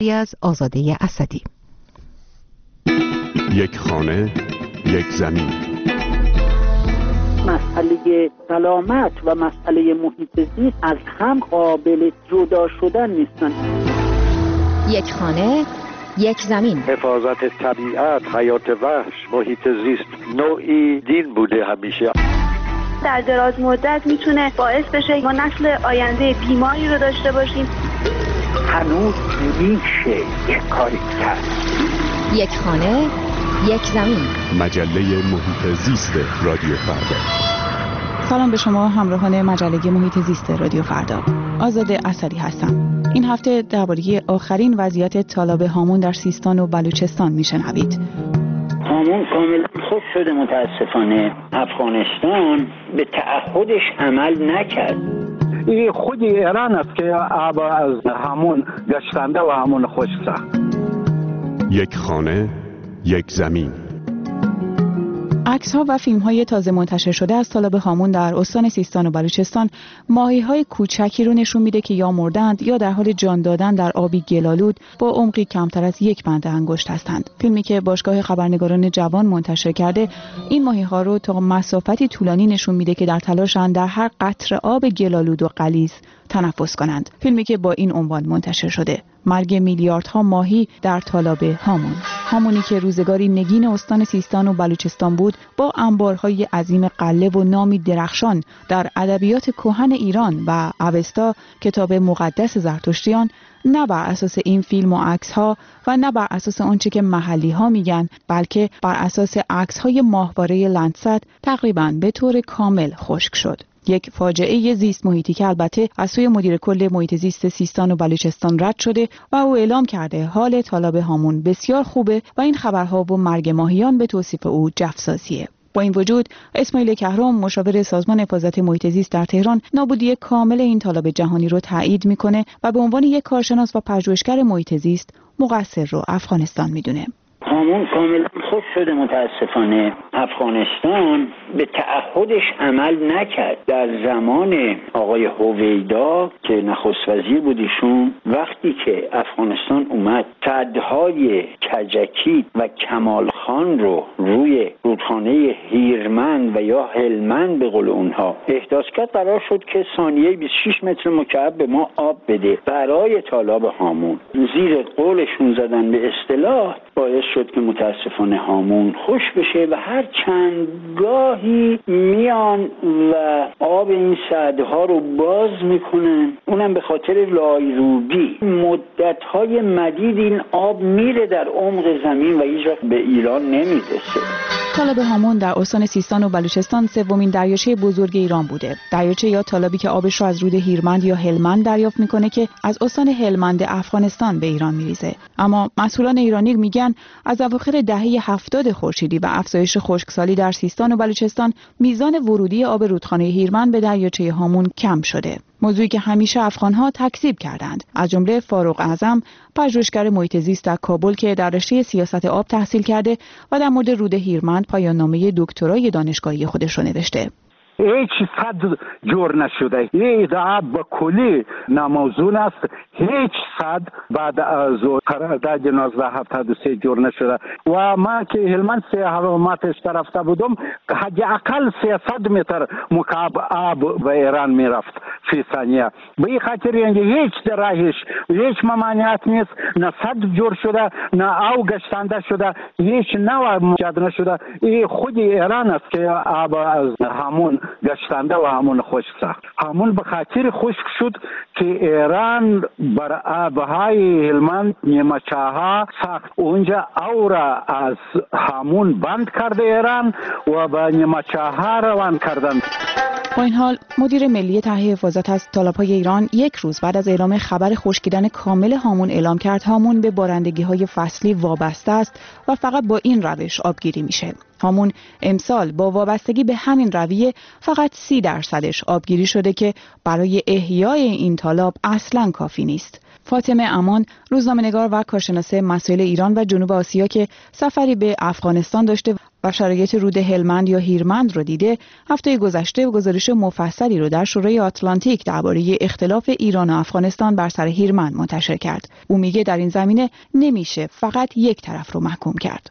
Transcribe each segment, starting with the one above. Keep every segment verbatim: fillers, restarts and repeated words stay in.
از آزاده اسدی. یک خانه، یک زمین. مسئله سلامت و مسئله محیط زیست از هم قابل جدا شدن نیستن. یک خانه، یک زمین. حفاظت طبیعت، حیات وحش، محیط زیست نوعی دین بوده همیشه. در دراز مدت میتونه باعث بشه ما نسل آینده بیماری رو داشته باشیم. هنوز میشه یک کاری کرد. یک خانه، یک زمین. مجله محیط زیست رادیو فردا. سلام به شما همراهان مجله محیط زیست رادیو فردا. آزاده اسدی هستم. این هفته درباره آخرین وضعیت تالاب هامون در سیستان و بلوچستان میشنوید. هامون کاملا خود شده، متاسفانه افغانستان به تعهدش عمل نکرد. این خود ایران است که آب از هامون گشتنده و هامون خشک ساخت. یک خانه، یک زمین. عکس‌ها و فیلم‌های تازه منتشر شده از تالاب هامون در استان سیستان و بلوچستان ماهی‌های کوچکی رو نشون میده که یا مردند یا در حال جان دادن در آبی گلالود با عمقی کمتر از یک بند انگشت هستند. فیلمی که باشگاه خبرنگاران جوان منتشر کرده این ماهی‌ها رو تا مسافتی طولانی نشون میده که در تلاشند در هر قطره آب گلالود و غلیظ تنفس کنند. فیلمی که با این عنوان منتشر شده: مرگ میلیاردها ماهی در تالاب هامون. هامونی که روزگاری نگین استان سیستان و بلوچستان بود، با انبارهای عظیم قله و نامی درخشان در ادبیات کهن ایران و اوستا، کتاب مقدس زرتشتیان، نه بر اساس این فیلم و عکس‌ها و نه بر اساس آنچه که محلی‌ها میگن، بلکه بر اساس عکس‌های ماهواره لندست تقریباً به طور کامل خشک شد. یک فاجعه زیست محیطی که البته از سوی مدیر کل محیط زیست سیستان و بلوچستان رد شده و او اعلام کرده حال تالاب هامون بسیار خوبه و این خبرها و مرگ ماهیان به توصیف او جفسازیه. با این وجود اسماعیل کهرام، مشاور سازمان حفاظت محیط زیست در تهران، نابودی کامل این تالاب جهانی رو تایید میکنه و به عنوان یک کارشناس و پژوهشگر محیط زیست مقصر رو افغانستان میدونه. هامون کاملا خود شده، متاسفانه افغانستان به تعهدش عمل نکرد. در زمان آقای هویدا که نخست وزیر بود ایشون، وقتی که افغانستان اومد سدهای کجکی و کمال خان رو روی رودخانه هیرمند و یا هلمند به قول اونها احداث کرد، قرار شد که ثانیه بیست و شش متر مکعب به ما آب بده برای تالاب هامون. زیر قولشون زدن به اصطلاح باعث شد که متاسفانه هامون خوش بشه و هر چند گاهی میان و آب این سدها رو باز میکنن، اونم به خاطر لایروبی. مدتهای مدید این آب میره در عمق زمین و هیچ وقت به ایران نمیرسه. تالاب هامون در استان سیستان و بلوچستان سومین دریاچه بزرگ ایران بوده. دریاچه یا تالابی که آبش را از رود هیرمند یا هلمند دریافت میکنه که از استان هلمند افغانستان به ایران میریزه. اما مسئولان ایرانی میگن از اواخر دهه هفتاد خورشیدی و افزایش خشکسالی در سیستان و بلوچستان میزان ورودی آب رودخانه هیرمند به دریاچه هامون کم شده. موضوعی که همیشه افغان‌ها تکذیب کردند، از جمله فاروق اعظم، پژوهشگر محیط زیست در کابل که در رشته سیاست آب تحصیل کرده و در مورد رود هیرمند پایان‌نامه دکترای دانشگاهی خودش رو نوشته. هیچ صد جور نشده. این ادعا با کلی ناموزون است. هیچ صد بعد از قرارداد نوزده هفتاد و سه جور نشده و ما که هلمند سه حراماتش رفته بودم، حد اقل سیصد متر مکعب آب به ایران میرفت فی ثانیه. به این خاطر اینکه هیچ درایش هیچ ممانعت نیست، نه صد جور شده نه او گشتنده شده، هیچ نوع مجاد نشده. این خود ایران است که آب از هامون گشتنده و همون خشک ساخت. همون به خاطر خشک شد که ایران بر آبهای هلمند نیمچه‌ها ساخت. اونجا او را از همون بند کرده ایران و به نیمچه‌ها روان کردند. با این حال مدیر ملی تهیه حفاظت از تالاب‌های ایران یک روز بعد از اعلام خبر خشکیدن کامل هامون اعلام کرد هامون به بارندگی‌های فصلی وابسته است و فقط با این روش آبگیری میشه. هامون امسال با وابستگی به همین رویه فقط سی درصدش آبگیری شده که برای احیای این تالاب اصلاً کافی نیست. فاطمه امان، روزنامه‌نگار و کارشناس مسائل ایران و جنوب آسیا که سفری به افغانستان داشته و شرایط رود هلمند یا هیرمند رو دیده، هفته گذشته گزارش مفصلی رو در شورای آتلانتیک درباره اختلاف ایران و افغانستان بر سر هیرمند منتشر کرد. او میگه در این زمینه نمیشه فقط یک طرف رو محکوم کرد.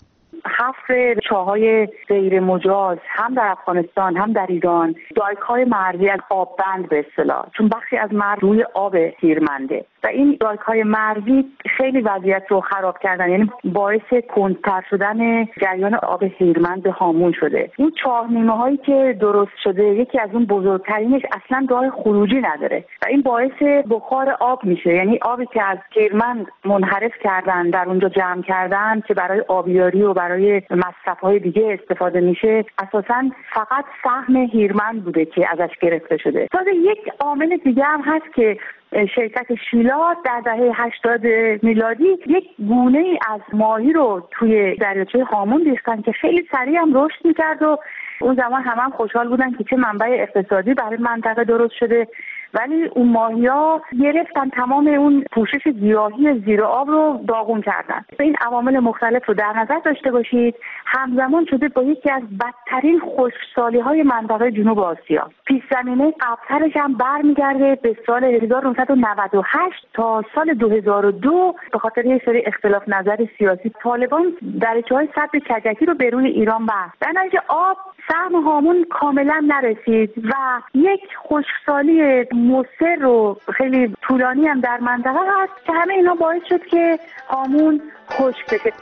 حفر چاهای غیر مجاز هم در افغانستان هم در ایران، دایک‌های مرزی از آببند به اصطلاح، چون بخشی از مرز روی آب هیرمنده و این دایک‌های مرزی خیلی وضعیت رو خراب کردن، یعنی باعث کندتر شدن جریان آب هیرمند به هامون شده. این چاه‌نیمه‌هایی که درست شده، یکی از اون بزرگترینش اصلا راه خروجی نداره و این باعث بخار آب میشه، یعنی آبی که از هیرمند منحرف کردن در اونجا جمع کردن که برای آبیاری و برای مصرف‌های دیگه استفاده میشه، اساساً فقط سهم هیرمند بوده که ازش گرفته شده. تازه یک عامل دیگه هم هست که شرکت شیلا در دهه هشتاد میلادی یک گونه ای از ماهی رو توی دریاچه هامون ریختن که خیلی سریع هم رشد میکرد و اون زمان همه هم خوشحال بودن که چه منبع اقتصادی برای منطقه درست شده، ولی اون ماهی‌ها گرفتن تمام اون پوشش گیاهی زیر آب رو داغون کردن. این عوامل مختلف رو در نظر داشته باشید. همزمان شده با یکی از بدترین خشکسالی‌های منطقه جنوب آسیا. پیش زمینه قبل‌ترش هم برمیگرده به سال هزار و نهصد و نود و هشت تا سال دو هزار و دو به خاطر یه سری اختلاف نظر سیاسی طالبان دریاچه‌های سد کجکی رو به روی ایران بست. در نتیجه آب سهم هامون کاملا نرسید و یک خشکسالی مصر و خیلی طولانی هم در منطقه هست که همه اینا باعث شد که هامون خشک بشه.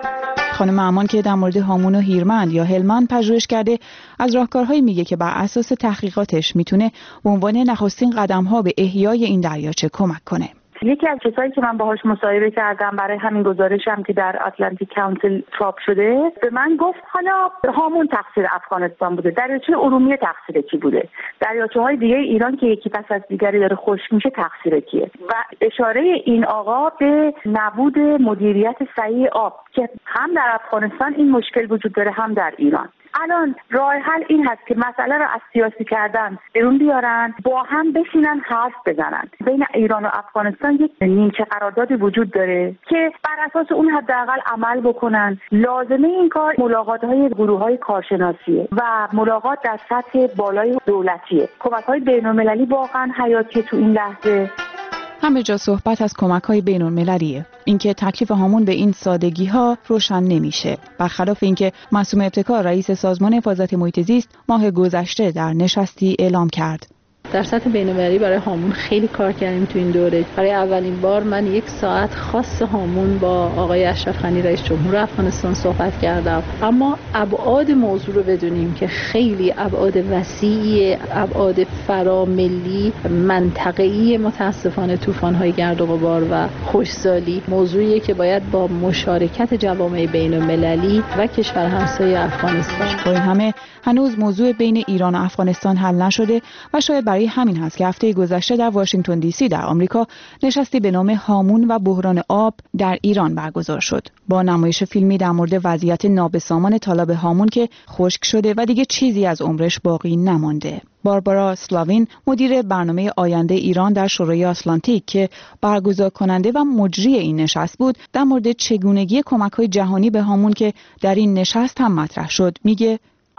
خانم امان که در مورد هامون و هیرمند یا هلمند پژوهش کرده، از راهکارهایی میگه که بر اساس تحقیقاتش میتونه به عنوان نخستین قدم‌ها به احیای این دریاچه کمک کنه. یکی از کسایی که من باهاش مصاحبه کردم برای همین گزارشم که در اتلانتیک کانسل چاپ شده، به من گفت حالا هامون تقصیر افغانستان بوده، دریاچه ارومیه تقصیر کی بوده، دریاچه‌های دیگه ایران که یکی پس از دیگری داره خشک میشه تقصیر کیه؟ و اشاره این آقا به نبود مدیریت صحیح آب که هم در افغانستان این مشکل وجود داره هم در ایران. الان راه حل این هست که مسئله رو از سیاسی کردن بیرون بیارن، با هم بشینن حرف بزنن. بین ایران و افغانستان یک نیمچه قراردادی وجود داره که بر اساس اون حداقل عمل بکنن. لازمه این کار ملاقات‌های گروه‌های کارشناسیه و ملاقات در سطح بالای دولتیه. کمک‌های بین‌المللی واقعا حیاتی تو این لحظه. همه جا صحبت از کمک‌های بین‌المللیه. اینکه تکلیف هامون به این سادگی‌ها روشن نمیشه. برخلاف اینکه معصوم ابتکار رئیس سازمان حفاظت محیط زیست ماه گذشته در نشستی اعلام کرد. در سطح بین‌المللی برای هامون خیلی کار کردیم تو این دوره. برای اولین بار من یک ساعت خاص هامون با آقای اشرف غنی رئیس جمهور افغانستان صحبت کردم. اما ابعاد موضوع رو بدونیم که خیلی ابعاد وسیعی، ابعاد فراملی، منطقه‌ای، متاسفانه طوفان‌های گرد و غبار و خشکسالی موضوعیه که باید با مشارکت جوامع بین‌المللی و کشور همسایه افغانستان. با این همه هنوز موضوع بین ایران و افغانستان حل نشده و شاید برای همین هست که هفته گذشته در واشنگتن دی سی در آمریکا نشستی به نام هامون و بحران آب در ایران برگزار شد، با نمایش فیلمی در مورد وضعیت نابسامان تالاب هامون که خشک شده و دیگه چیزی از عمرش باقی نمانده. باربارا سلاوین مدیر برنامه آینده ایران در شورای آتلانتیک که برگزار کننده و مجری این نشست بود، در مورد چگونگی کمک‌های جهانی به هامون که در این نشست هم مطرح شد میگه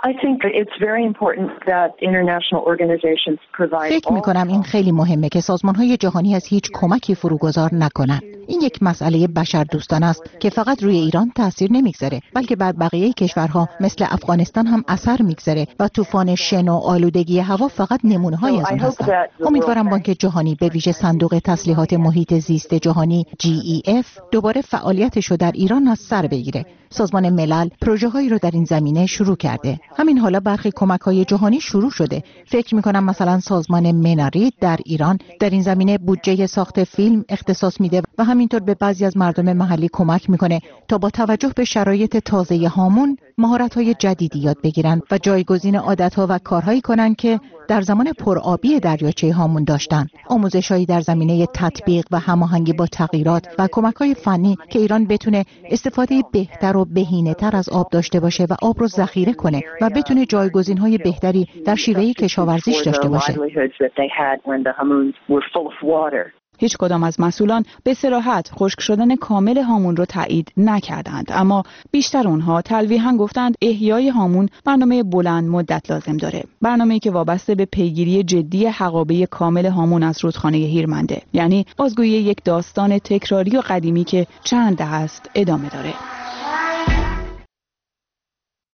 فکر می‌کنم این خیلی مهمه که سازمان‌های جهانی از هیچ کمکی فروگذار نکنند. این یک مسئله بشردوستانه است که فقط روی ایران تاثیر نمیگذاره، بلکه بر بقیه کشورها مثل افغانستان هم اثر میگذاره و طوفان شن و آلودگی هوا فقط نمونه‌های از اون هستند. امیدوارم بانک جهانی به ویژه صندوق تسلیحات محیط زیست جهانی جی ای اف دوباره فعالیتش رو در ایران از سر بگیره. سازمان ملل پروژه‌هایی رو در این زمینه شروع کرده. همین حالا برخی کمک‌های جهانی شروع شده. فکر می‌کنم مثلا سازمان منارید در ایران در این زمینه بودجه ساخت فیلم اختصاص میده و همینطور به بعضی از مردم محلی کمک میکنه تا با توجه به شرایط تازه هامون مهارت‌های جدیدی یاد بگیرن و جایگزین عادت‌ها و کارهایی کنن که در زمان پرآبی دریاچه هامون داشتن. آموزش‌هایی در زمینه تطبیق و هماهنگی با تغییرات و کمک‌های فنی که ایران بتونه استفاده بهتر و بهینه‌تر از آب داشته باشه و آب رو ذخیره کنه و بتونه جایگزین‌های بهتری در شیوه کشاورزیش داشته باشه. هیچ کدام از مسئولان به صراحت خشک شدن کامل هامون رو تایید نکردند، اما بیشتر اونها تلویحاً گفتند احیای هامون برنامه بلند مدت لازم داره، برنامه‌ای که وابسته به پیگیری جدی حقابه کامل هامون از رودخانه هیرمنده، یعنی بازگویی یک داستان تکراری و قدیمی که چند دهه است ادامه داره.